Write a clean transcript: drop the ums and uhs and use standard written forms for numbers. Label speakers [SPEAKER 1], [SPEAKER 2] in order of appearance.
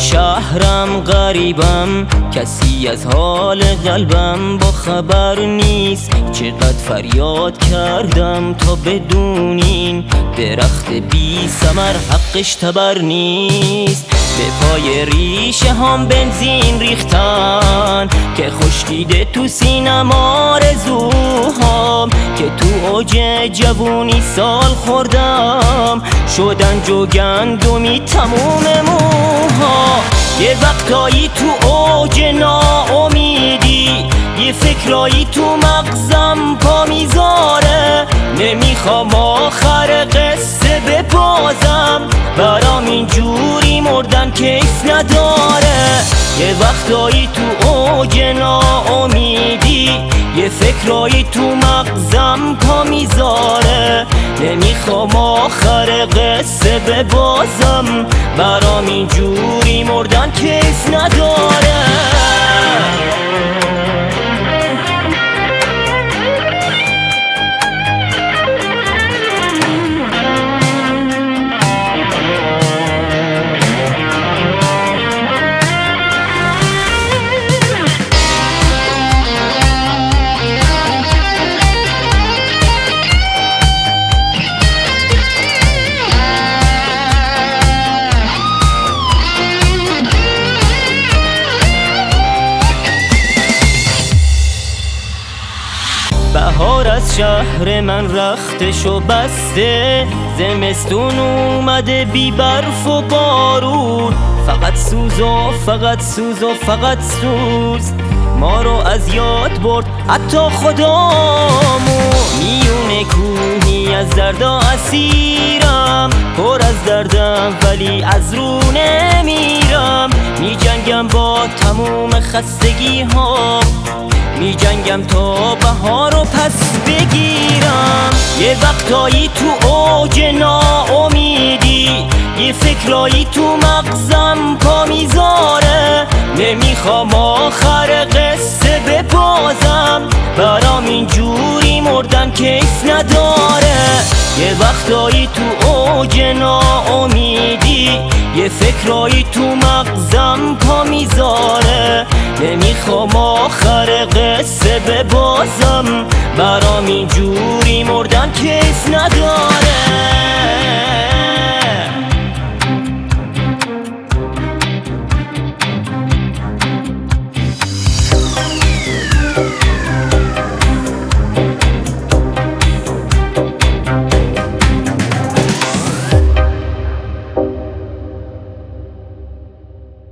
[SPEAKER 1] شهرم غریبم، کسی از حال قلبم با خبر نیست. چقدر فریاد کردم تا بدونین درخت بی ثمر حقش تبر نیست. به پای ریشه هم بنزین ریختن که خشکیده تو سینم آرزوهام، که تو اوج جوونی سال خوردم شدن جوگندمی تموم موها. یه وقتایی تو اوج ناامیدی یه فکرایی تو مغزم پا میذاره، نمیخوام آخر قصه ببازم، برام اینجوری مردن کیف نداره. یه وقتایی تو اوج ناامیدی یه فکرایی تو مغزم پا میذاره، نمیخوام آخر قصه ببازم، برام اینجوری مردن کیف نداره. بهار از شهر من رختش و بسته، زمستون اومده بی برف و بارون، فقط سوز و فقط سوز و فقط سوز ما رو از یاد برد حتی خدامون. میونه کوهی از دردا اسیرم، پر از دردم ولی از رو نمیرم، میجنگم با تموم خستگی ها، میجنگم تا بهار رو پس بگیرم. یه وقتایی تو اوج ناامیدی یه فکرایی تو مغزم پا میذاره، نمیخوام آخر قصه ببازم، برام اینجوری مردن کیف نداره. یه وقتایی تو اوج ناامیدی یه فکرایی تو مغزم پا میذاره، نمیخوام آخر قصه ببازم، برام اینجوری مردن کیف نداره.